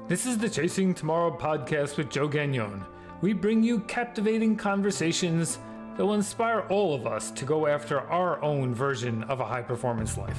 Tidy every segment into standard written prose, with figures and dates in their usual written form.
This is the Chasing Tomorrow podcast with Joe Gagnon. We bring you captivating conversations that will inspire all of us to go after our own version of a high-performance life.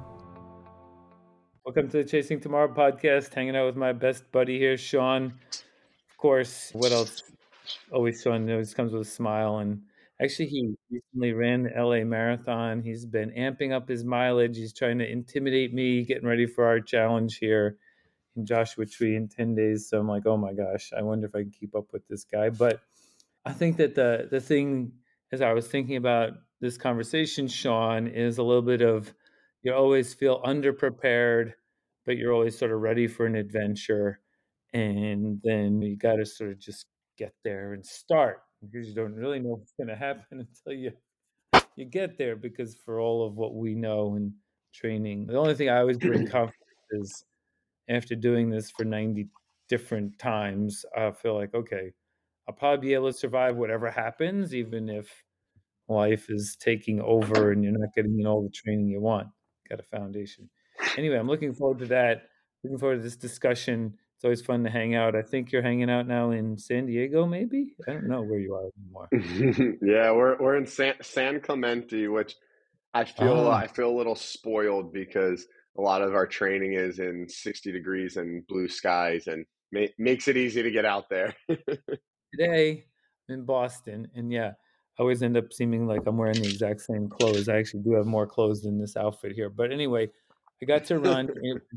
Welcome to the Chasing Tomorrow podcast, hanging out with my best buddy here, Sean. Of course, what else? Always Sean always comes with a smile. And actually, he recently ran the LA Marathon. He's been amping up his mileage. He's trying to intimidate me, getting ready for our challenge here in Joshua Tree in 10 days. So I'm like, oh my gosh, I wonder if I can keep up with this guy. But I think that the thing, as I was thinking about this conversation, Sean, is a little bit of you always feel underprepared, but you're always sort of ready for an adventure. And then you got to sort of just get there and start because you don't really know what's going to happen until you get there, because for all of what we know in training, the only thing I always bring confidence is after doing this for 90 different times, I feel like, okay, I'll probably be able to survive whatever happens, even if life is taking over and you're not getting in all the training you want. Got a foundation. Anyway, I'm looking forward to that. Looking forward to this discussion. It's always fun to hang out. I think you're hanging out now in San Diego, maybe? I don't know where you are anymore. Yeah, we're in San Clemente, which I feel a little spoiled because a lot of our training is in 60 degrees and blue skies, and makes it easy to get out there. Today, I'm in Boston, and yeah, I always end up seeming like I'm wearing the exact same clothes. I actually do have more clothes than this outfit here. But anyway, I got to run. It was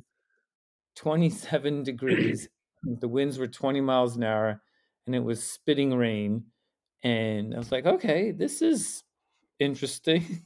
27 degrees. The winds were 20 miles an hour, and it was spitting rain. And I was like, okay, this is interesting.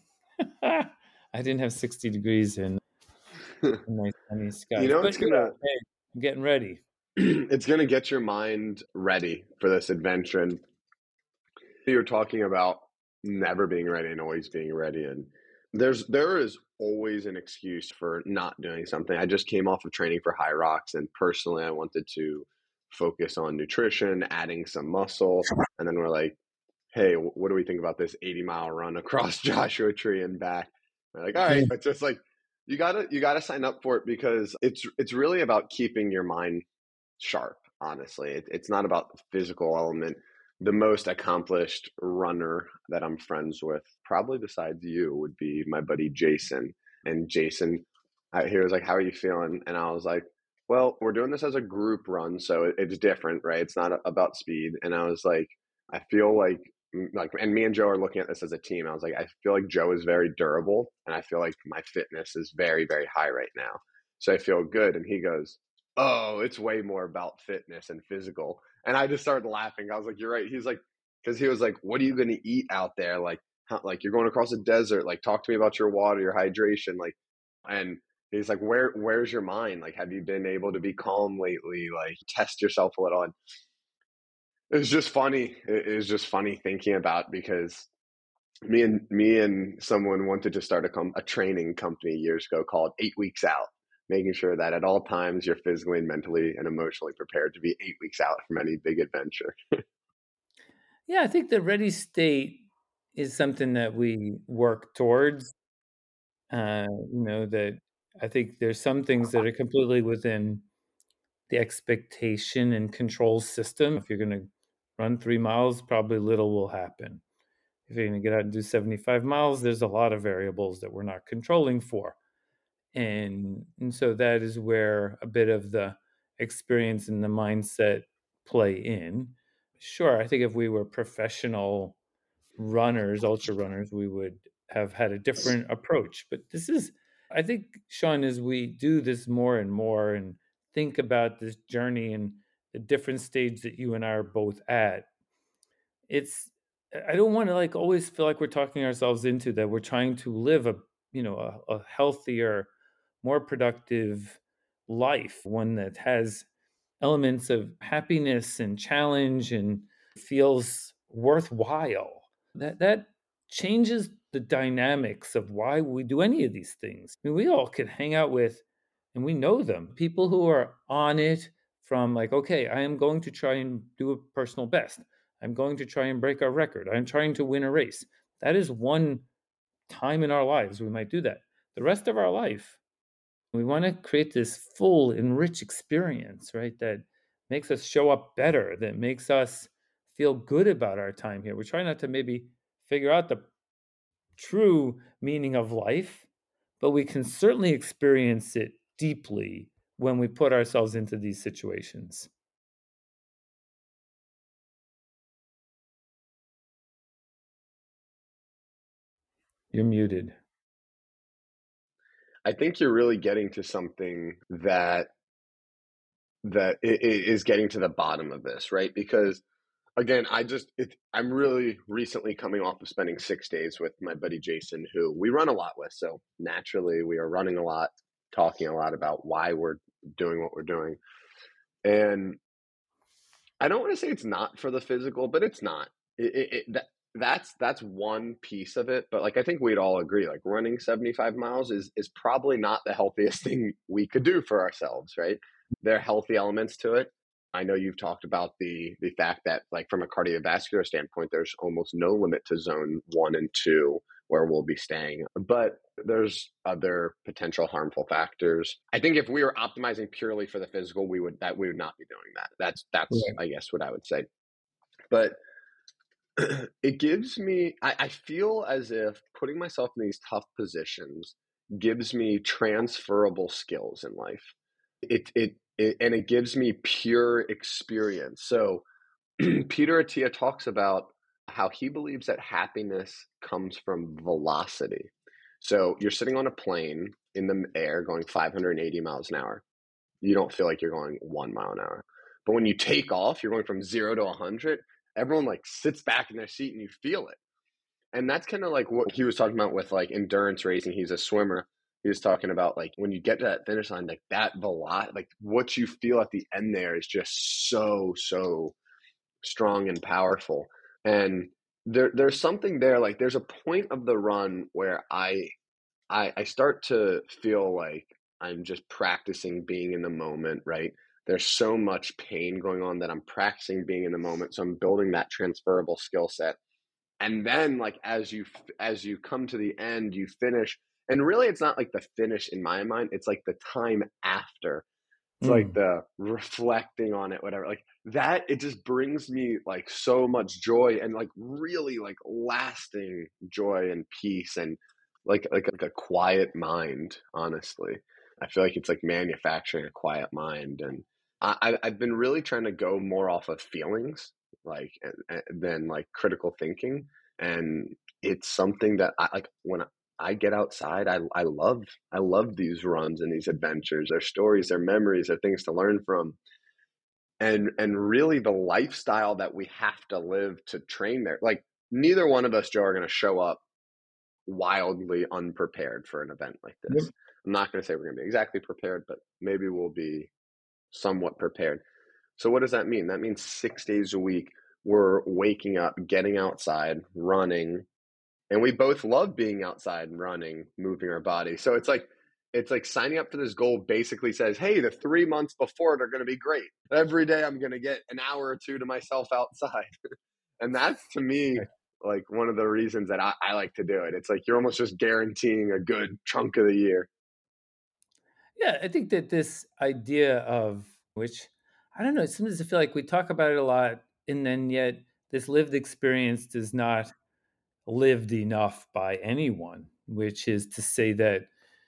I didn't have 60 degrees and nice sunny You skies. know, But yeah, hey, I'm getting ready. it's gonna get your mind ready for this adventure. And you're talking about never being ready and always being ready, and there is always an excuse for not doing something. I just came off of training for High Rocks, and personally I wanted to focus on nutrition, adding some muscle, and then we're like, hey, what do we think about this 80-mile run across Joshua Tree and back? We're like, all right, but just like you gotta sign up for it, because it's really about keeping your mind sharp. Honestly, it's not about the physical element. The most accomplished runner that I'm friends with, probably besides you, would be my buddy Jason. And Jason, he was like, "How are you feeling?" And I was like, "Well, we're doing this as a group run, so it's different, right? It's not about speed." And I was like, "I feel like, and me and Joe are looking at this as a team. I was like, I feel like Joe is very durable, and I feel like my fitness is very, very high right now, so I feel good." And he goes, "Oh, it's way more about fitness and physical." And I just started laughing. I was like, "You're right." He's like, because he was like, "What are you going to eat out there? Like, like you're going across a desert. Like, talk to me about your water, your hydration." Like, and he's like, "Where's your mind? Like, have you been able to be calm lately? Like, test yourself a little." And it was just funny. It was just funny thinking about, because me and someone wanted to start a training company years ago called 8 Weeks Out, making sure that at all times you're physically and mentally and emotionally prepared to be 8 weeks out from any big adventure. Yeah, I think the ready state is something that we work towards. That I think there's some things that are completely within the expectation and control system. If you're going to run 3 miles, probably little will happen. If you're going to get out and do 75 miles, there's a lot of variables that we're not controlling for. And so that is where a bit of the experience and the mindset play in. Sure, I think if we were professional runners, ultra runners, we would have had a different approach. But this is, I think, Sean, as we do this more and more and think about this journey and the different stage that you and I are both at, it's, I don't want to like always feel like we're talking ourselves into that we're trying to live a healthier, more productive life, one that has elements of happiness and challenge and feels worthwhile. That changes the dynamics of why we do any of these things. I mean, we all can hang out with, and we know them, people who are on it from like, okay, I am going to try and do a personal best. I'm going to try and break our record. I'm trying to win a race. That is one time in our lives we might do that. The rest of our life, We want to create this full and rich experience, right? That makes us show up better, that makes us feel good about our time here. We're trying not to maybe figure out the true meaning of life, but we can certainly experience it deeply when we put ourselves into these situations. You're muted. I think you're really getting to something is getting to the bottom of this, right? Because again, I'm really recently coming off of spending 6 days with my buddy Jason, who we run a lot with. So naturally, we are running a lot, talking a lot about why we're doing what we're doing. And I don't want to say it's not for the physical, but it's not. That's one piece of it. But like I think we'd all agree, like running 75 miles is probably not the healthiest thing we could do for ourselves, right? There are healthy elements to it. I know you've talked about the fact that like from a cardiovascular standpoint, there's almost no limit to zone 1 and 2 where we'll be staying. But there's other potential harmful factors. I think if we were optimizing purely for the physical, we would not be doing that. That's Right. I guess what I would say. But it gives me I feel as if putting myself in these tough positions gives me transferable skills in life. It gives me pure experience. So Peter Attia talks about how he believes that happiness comes from velocity. So you're sitting on a plane in the air going 580 miles an hour. You don't feel like you're going 1 mile an hour. But when you take off, you're going from 0 to 100. Everyone like sits back in their seat and you feel it. And that's kind of like what he was talking about with like endurance racing. He's a swimmer. He was talking about like when you get to that finish line, like that velocity, like what you feel at the end there is just so strong and powerful. And there's something there. Like there's a point of the run where I start to feel like I'm just practicing being in the moment, right? There's so much pain going on that I'm practicing being in the moment. So I'm building that transferable skill set. And then like as you come to the end, you finish. And really it's not like the finish in my mind, it's like the time after. It's like Mm. the reflecting on it, whatever. Like that, it just brings me like so much joy and like really like lasting joy and peace and like a quiet mind, honestly. I feel like it's like manufacturing a quiet mind. And I've been really trying to go more off of feelings, like than like critical thinking. And it's something that I like when I get outside. I love these runs and these adventures. They're stories, they're memories, they're things to learn from. And really the lifestyle that we have to live to train there. Like neither one of us, Joe, are gonna show up wildly unprepared for an event like Yep. this. I'm not gonna say we're gonna be exactly prepared, but maybe we'll be somewhat prepared. So what does that mean? That means 6 days a week we're waking up, getting outside, running, and we both love being outside and running, moving our body. So it's like signing up for this goal basically says, hey, the 3 months before it are going to be great. Every day I'm going to get an hour or two to myself outside. And that's to me like one of the reasons that I like to do it. It's like you're almost just guaranteeing a good chunk of the year. Yeah, I think that this idea of which I don't know, sometimes I feel like we talk about it a lot, and then yet this lived experience is not lived enough by anyone, which is to say that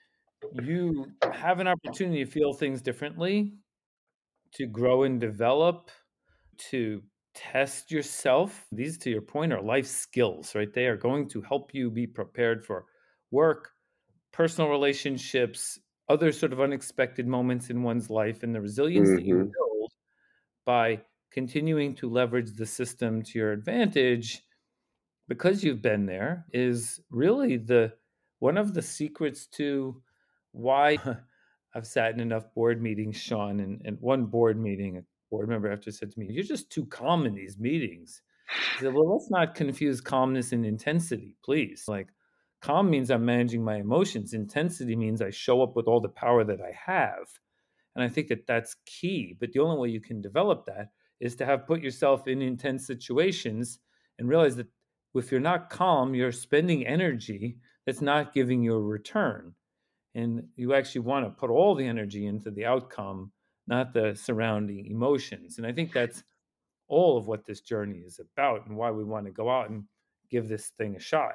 you have an opportunity to feel things differently, to grow and develop, to test yourself. These, to your point, are life skills, right? They are going to help you be prepared for work, personal relationships, other sort of unexpected moments in one's life, and the resilience that you Mm-hmm. build by continuing to leverage the system to your advantage because you've been there is really the one of the secrets to why I've sat in enough board meetings, Sean, and one board meeting, a board member after said to me, "You're just too calm in these meetings." I said, "Well, let's not confuse calmness and intensity, please. Like, calm means I'm managing my emotions. Intensity means I show up with all the power that I have." And I think that that's key. But the only way you can develop that is to have put yourself in intense situations and realize that if you're not calm, you're spending energy that's not giving you a return. And you actually want to put all the energy into the outcome, not the surrounding emotions. And I think that's all of what this journey is about and why we want to go out and give this thing a shot.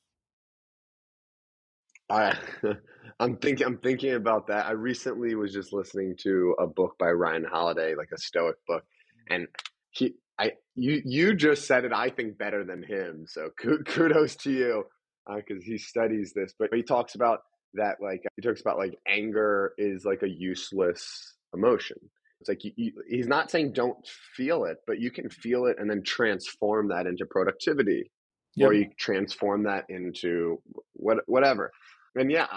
I I'm thinking about that. I recently was just listening to a book by Ryan Holiday, like a Stoic book, and you just said it, I think, better than him. So kudos to you, because he studies this. But he talks about that, like he talks about like anger is like a useless emotion. It's like he's not saying don't feel it, but you can feel it and then transform that into productivity, or Yep. you transform that into whatever. And yeah,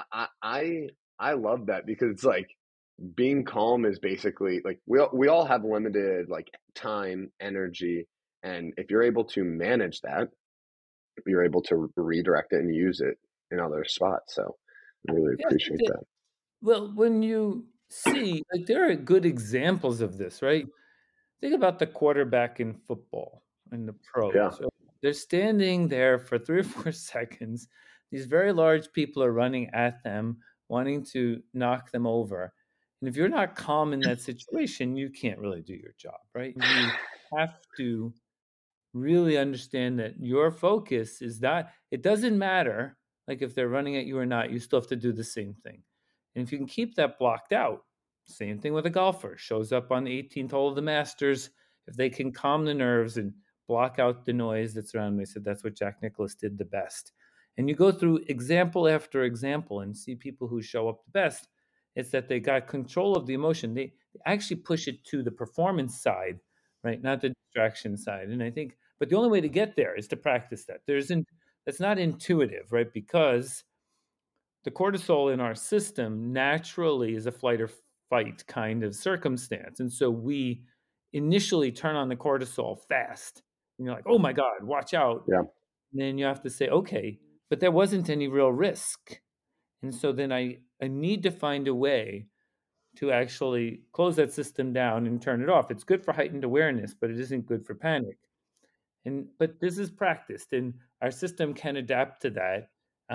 I love that, because it's like being calm is basically like we all have limited like time, energy, and if you're able to manage that, you're able to redirect it and use it in other spots. So I really Yeah, I think appreciate that, that. well, when you see, like, there are good examples of this, right? Think about the quarterback in football and the Yeah, pros. So they're standing there for 3 or 4 seconds. These very large people are running at them, wanting to knock them over. And if you're not calm in that situation, you can't really do your job, right? You have to really understand that your focus is not, it doesn't matter like if they're running at you or not, you still have to do the same thing. And if you can keep that blocked out, same thing with a golfer, shows up on the 18th hole of the Masters, if they can calm the nerves and block out the noise that's around them. They said that's what Jack Nicklaus did the best. And you go through example after example and see people who show up the best. It's that they got control of the emotion. They actually push it to the performance side, right? Not the distraction side. And I think, but the only way to get there is to practice that. That's not intuitive, right? Because the cortisol in our system naturally is a flight or fight kind of circumstance. And so we initially turn on the cortisol fast. And you're like, oh my God, watch out. yeah. And then you have to say, okay, but there wasn't any real risk. And so then I need to find a way to actually close that system down and turn it off. It's good for heightened awareness, but it isn't good for panic. And but this is practiced, and our system can adapt to that.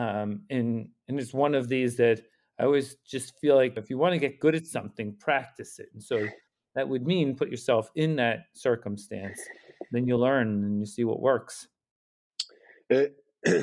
And it's one of these that I always just feel like if you want to get good at something, practice it. And so that would mean put yourself in that circumstance, then you learn and you see what works. It,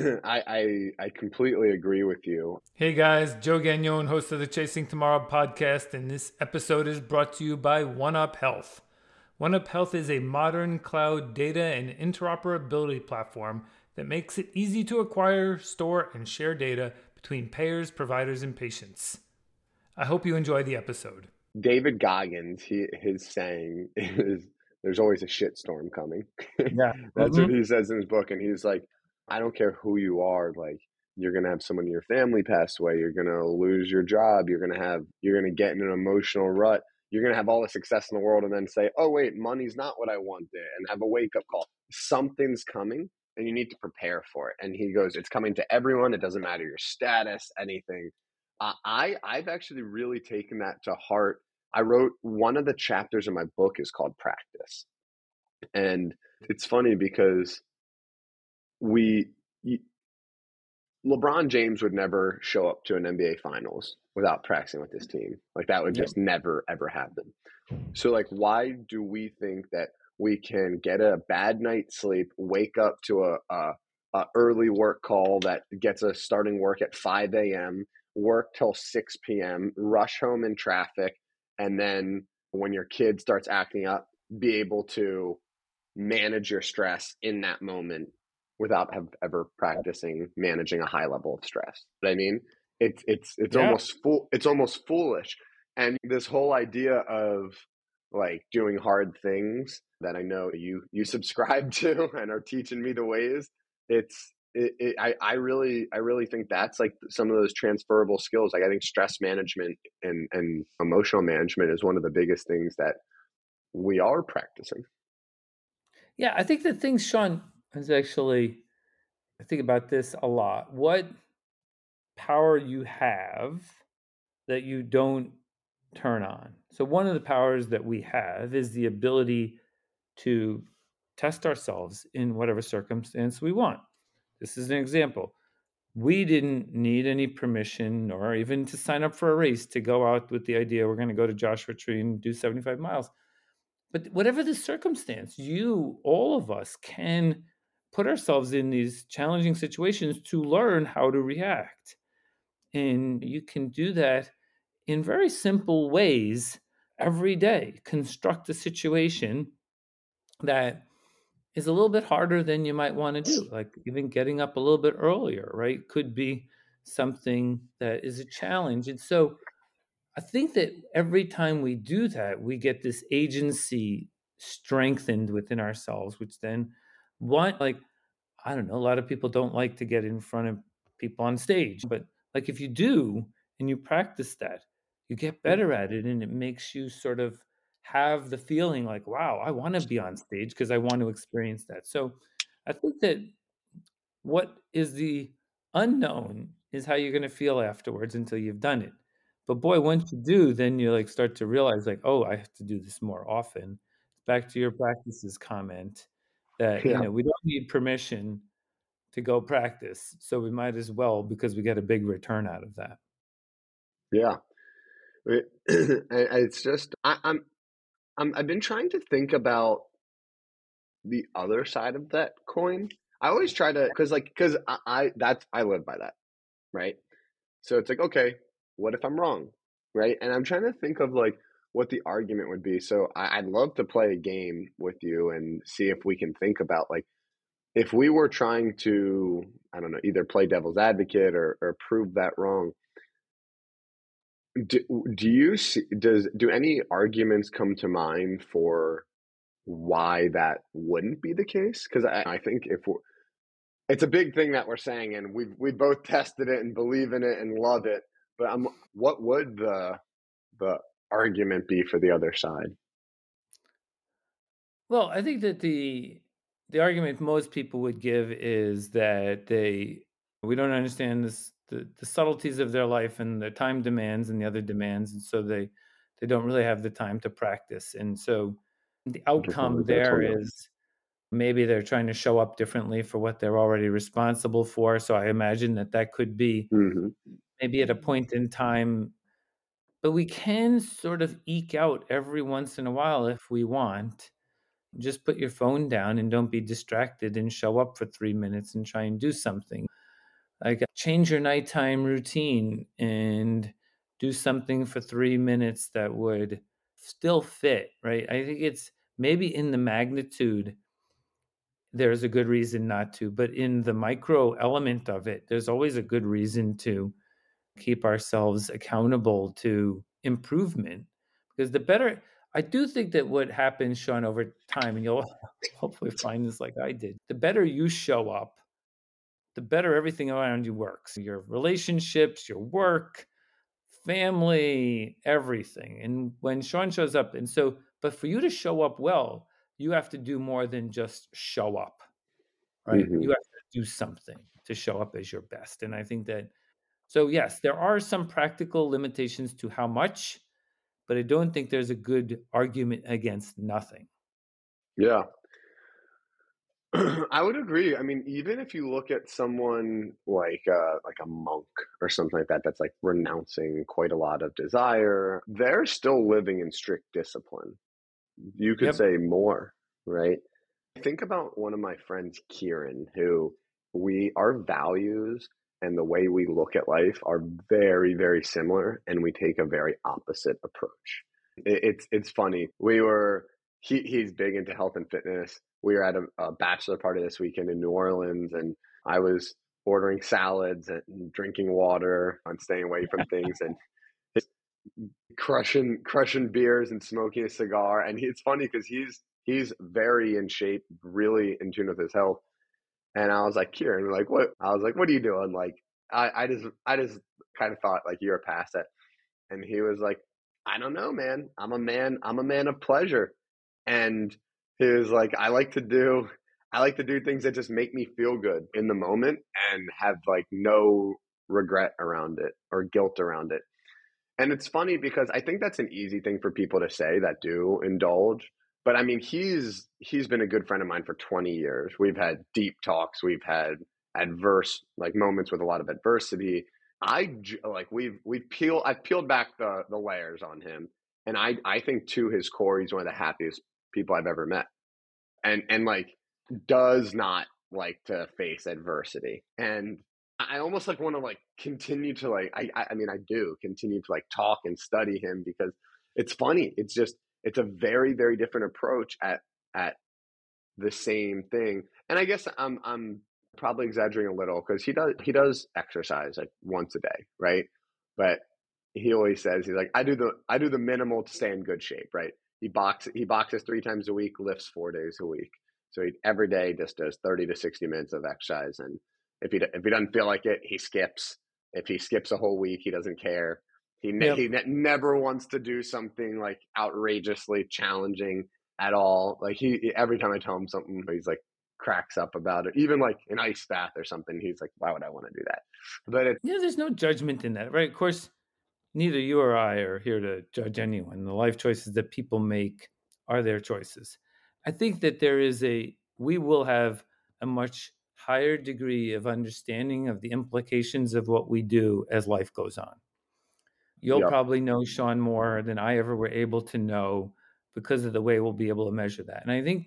I completely agree with you. Hey guys, Joe Gagnon, host of the Chasing Tomorrow podcast, and this episode is brought to you by OneUp Health. OneUp Health is a modern cloud data and interoperability platform that makes it easy to acquire, store, and share data between payers, providers, and patients. I hope you enjoy the episode. David Goggins, his saying is, "There's always a shitstorm coming." Yeah. That's what he says in his book, and he's like, "I don't care who you are, like you're gonna have someone in your family pass away, you're gonna lose your job, you're gonna get in an emotional rut, you're gonna have all the success in the world, and then say, oh wait, money's not what I wanted, and have a wake up call. Something's coming, and you need to prepare for it." And he goes, "It's coming to everyone. It doesn't matter your status, anything." I've actually really taken that to heart. I wrote one of the chapters in my book is called Practice. And it's funny because we LeBron James would never show up to an NBA finals without practicing with his team. Like that would Yep. just never ever happen. So like why do we think that we can get a bad night's sleep, wake up to a early work call that gets us starting work at 5 a.m., work till 6 p.m., rush home in traffic, and then when your kid starts acting up, be able to manage your stress in that moment without ever practicing managing a high level of stress. But I mean, it's Yeah. almost foolish. And this whole idea of like doing hard things that I know you subscribe to and are teaching me the ways, I really think that's like some of those transferable skills. Like I think stress management and emotional management is one of the biggest things that we are practicing. Yeah. I think the thing, Sean, is actually, I think about this a lot. What power you have that you don't turn on. So, one of the powers that we have is the ability to test ourselves in whatever circumstance we want. This is an example. we didn't need any permission or even to sign up for a race to go out with the idea we're going to go to Joshua Tree and do 75 miles. But whatever the circumstance, all of us can put ourselves in these challenging situations to learn how to react. And you can do that in very simple ways every day. Construct a situation that is a little bit harder than you might want to do, like even getting up a little bit earlier, right? Could be something that is a challenge. And so I think that every time we do that, we get this agency strengthened within ourselves, which then I don't know, a lot of people don't like to get in front of people on stage, but like if you do and you practice that, you get better at it and it makes you sort of have the feeling like, wow, I want to be on stage because I want to experience that. So I think that what is the unknown is how you're going to feel afterwards until you've done it. But boy, once you do, then you like start to realize like, oh, I have to do this more often. Back to your practices comment that, Yeah. we don't need permission to go practice. So we might as well because we get a big return out of that. Yeah. It's just I've been trying to think about the other side of that coin. I always try to because I live by that, right? So it's like, okay, what if I'm wrong, right? And I'm trying to think of like what the argument would be. So I'd love to play a game with you and see if we can think about like if we were trying to, I don't know, either play devil's advocate or prove that wrong. Do you see, do any arguments come to mind for why that wouldn't be the case? Because I think it's a big thing that we're saying, and we both tested it and believe in it and love it. But what would the argument be for the other side? Well, I think that the argument most people would give is that we don't understand the subtleties of their life and the time demands and the other demands, and so they don't really have the time to practice. And so the outcome there is maybe they're trying to show up differently for what they're already responsible for. So I imagine that could be Mm-hmm. maybe at a point in time, but we can sort of eke out every once in a while if we want. Just put your phone down and don't be distracted and show up for 3 minutes and try and do something. Like change your nighttime routine and do something for 3 minutes that would still fit, right? I think it's maybe in the magnitude there's a good reason not to, but in the micro element of it, there's always a good reason to keep ourselves accountable to improvement. Because I do think that what happens, Sean, over time, and you'll hopefully find this like I did, the better you show up, the better everything around you works. Your relationships, your work, family, everything. And when Sean shows up, but for you to show up well, you have to do more than just show up, right? Mm-hmm. You have to do something to show up as your best. And I think that, so yes, there are some practical limitations to how much, but I don't think there's a good argument against nothing. Yeah. I would agree. I mean, even if you look at someone like a monk or something like that, that's like renouncing quite a lot of desire, they're still living in strict discipline. You could Yep. say more, right? Think about one of my friends, Kieran, who our values and the way we look at life are very, very similar, and we take a very opposite approach. It's funny. He's big into health and fitness. We were at a bachelor party this weekend in New Orleans, and I was ordering salads and drinking water and staying away from things, and crushing beers and smoking a cigar. And it's funny because he's very in shape, really in tune with his health. And I was like, Kieran, like, what? I was like, what are you doing? Like, I just kind of thought like you were past that. And he was like, I don't know, man. I'm a man of pleasure. And he was like, I like to do things that just make me feel good in the moment and have like no regret around it or guilt around it. And it's funny because I think that's an easy thing for people to say that do indulge. But I mean, he's been a good friend of mine for 20 years. We've had deep talks. We've had adverse like moments with a lot of adversity. Like I've peeled back the layers on him, and I think to his core he's one of the happiest people I've ever met, and like does not like to face adversity. And I almost like want to like continue to like I mean I do continue to like talk and study him because it's funny. It's just it's a very very different approach at the same thing. And I guess I'm probably exaggerating a little because he does exercise like once a day, right? But he always says he's like I do the minimal to stay in good shape, right? He boxes 3 times a week, lifts 4 days a week. So he every day just does 30 to 60 minutes of exercise. And if he doesn't feel like it, he skips. If he skips a whole week, he doesn't care. Never wants to do something like outrageously challenging at all. Like he every time I tell him something, he's like cracks up about it. Even like an ice bath or something, he's like, "Why would I want to do that?" But it's There's no judgment in that, right? Of course, neither you or I are here to judge anyone. The life choices that people make are their choices. I think that we will have a much higher degree of understanding of the implications of what we do as life goes on. You'll yep, probably know Sean more than I ever were able to know because of the way we'll be able to measure that. And I think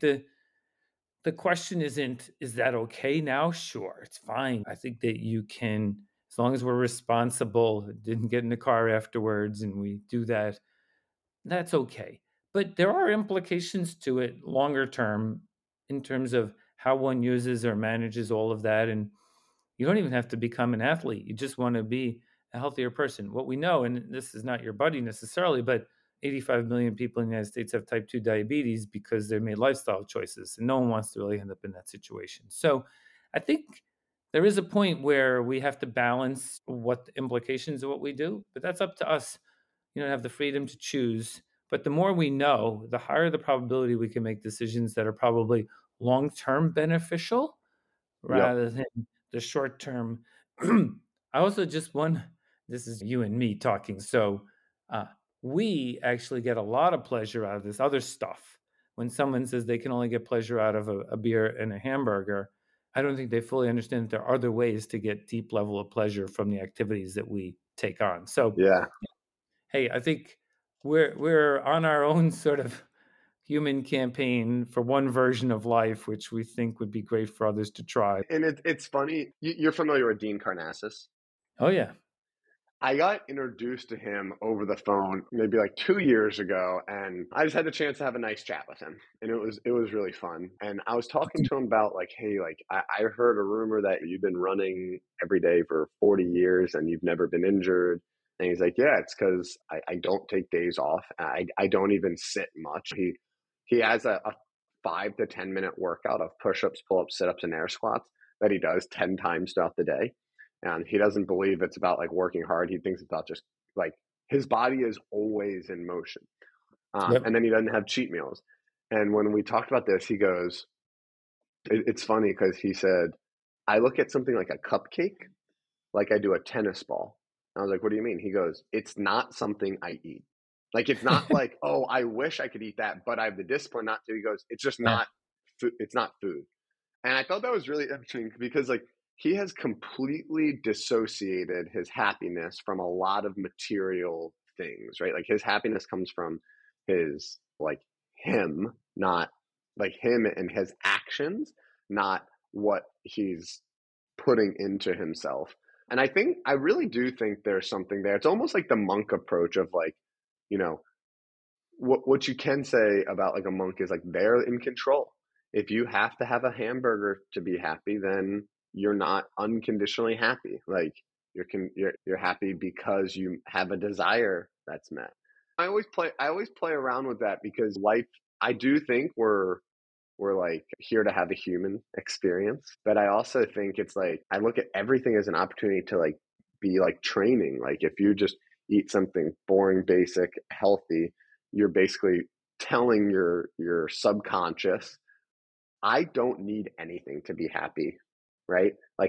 the question isn't, is that okay now? Sure, it's fine. I think that you can, as long as we're responsible, didn't get in the car afterwards, and we do that, that's okay. But there are implications to it longer term in terms of how one uses or manages all of that. And you don't even have to become an athlete. You just want to be a healthier person. What we know, and this is not your buddy necessarily, but 85 million people in the United States have type 2 diabetes because they made lifestyle choices, and no one wants to really end up in that situation. So I think there is a point where we have to balance what the implications of what we do, but that's up to us, to have the freedom to choose. But the more we know, the higher the probability we can make decisions that are probably long-term beneficial yep. rather than the short term. I also just want, this is you and me talking. So uh, we actually get a lot of pleasure out of this other stuff. When someone says they can only get pleasure out of a beer and a hamburger, I don't think they fully understand that there are other ways to get deep level of pleasure from the activities that we take on. So, Yeah. hey, I think we're on our own sort of human campaign for one version of life, which we think would be great for others to try. And it's funny. You're familiar with Dean Karnazes? Oh, yeah. I got introduced to him over the phone maybe like 2 years ago, and I just had the chance to have a nice chat with him, and it was really fun. And I was talking to him about like, hey, like I heard a rumor that you've been running every day for 40 years and you've never been injured. And he's like, yeah, it's because I don't take days off. I don't even sit much. He has a 5 to 10 minute workout of push-ups, pull-ups, sit-ups, and air squats that he does 10 times throughout the day. And he doesn't believe it's about like working hard. He thinks it's about just like his body is always in motion. Yep. And then he doesn't have cheat meals. And when we talked about this, he goes, it's funny because he said, I look at something like a cupcake like I do a tennis ball. And I was like, what do you mean? He goes, it's not something I eat. Like, it's not like, oh, I wish I could eat that, but I have the discipline not to. He goes, it's just Yeah. not food. It's not food. And I thought that was really interesting because like he has completely dissociated his happiness from a lot of material things, right? Like his happiness comes from his like him, not like him and his actions, not what he's putting into himself. And I really do think there's something there. It's almost like the monk approach of like, you know, what you can say about like a monk is like they're in control. If you have to have a hamburger to be happy, then you're not unconditionally happy. Like you're happy because you have a desire that's met. I always play around with that because life, I do think we're like here to have a human experience, but I also think it's like I look at everything as an opportunity to like be like training. Like if you just eat something boring, basic, healthy, you're basically telling your subconscious, I don't need anything to be happy, right?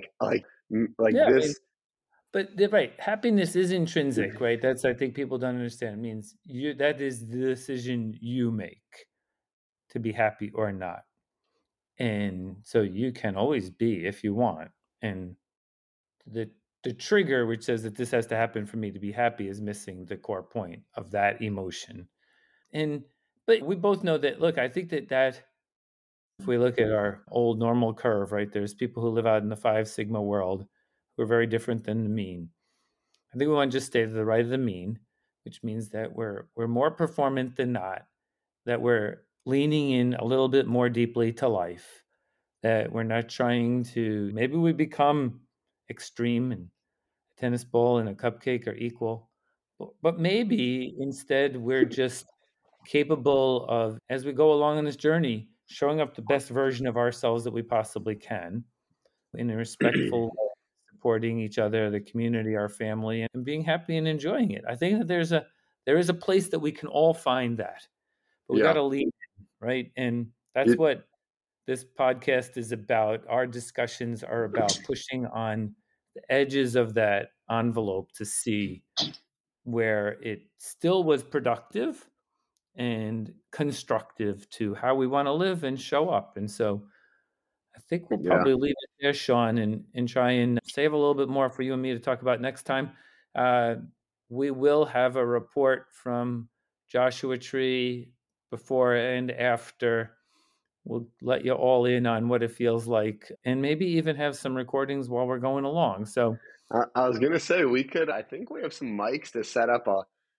Like Yeah. I mean, this. but they're right. Happiness is intrinsic, right? That's, I think people don't understand. It means that is the decision you make to be happy or not. And so you can always be if you want. And the trigger, which says that this has to happen for me to be happy, is missing the core point of that emotion. But we both know that, look, I think that if we look at our old normal curve, right, there's people who live out in the 5 Sigma world who are very different than the mean. I think we want to just stay to the right of the mean, which means that we're more performant than not, that we're leaning in a little bit more deeply to life, that we're not trying to, maybe we become extreme and a tennis ball and a cupcake are equal, but maybe instead we're just capable of, as we go along on this journey, showing up the best version of ourselves that we possibly can in a respectful way, supporting each other, the community, our family, and being happy and enjoying it. I think that there is a place that we can all find that, but we got Yeah. to lead, right? And that's It, what this podcast is about. Our discussions are about pushing on the edges of that envelope to see where it still was productive and constructive to how we want to live and show up. And so I think we'll yeah. probably leave it there, Sean, and try and save a little bit more for you and me to talk about next time. Uh, we will have a report from Joshua Tree before and after. We'll let you all in on what it feels like, and maybe even have some recordings while we're going along. So I was gonna say I think we have some mics to set up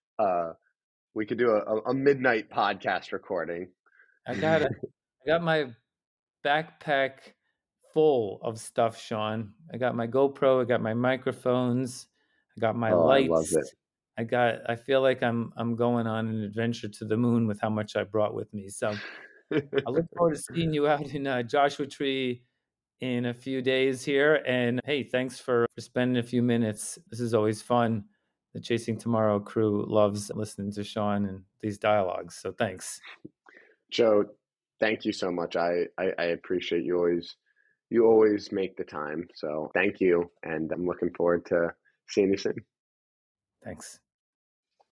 we could do a midnight podcast recording. I got my backpack full of stuff, Sean. I got my GoPro, I got my microphones, I got my Oh, I love lights. I feel like I'm going on an adventure to the moon with how much I brought with me. So it. I look forward to seeing you out in Joshua Tree in a few days here. And hey, thanks for spending a few minutes. This is always fun. The Chasing Tomorrow crew loves listening to Sean and these dialogues. So thanks. Joe, thank you so much. I appreciate you always make the time. So thank you. And I'm looking forward to seeing you soon. Thanks.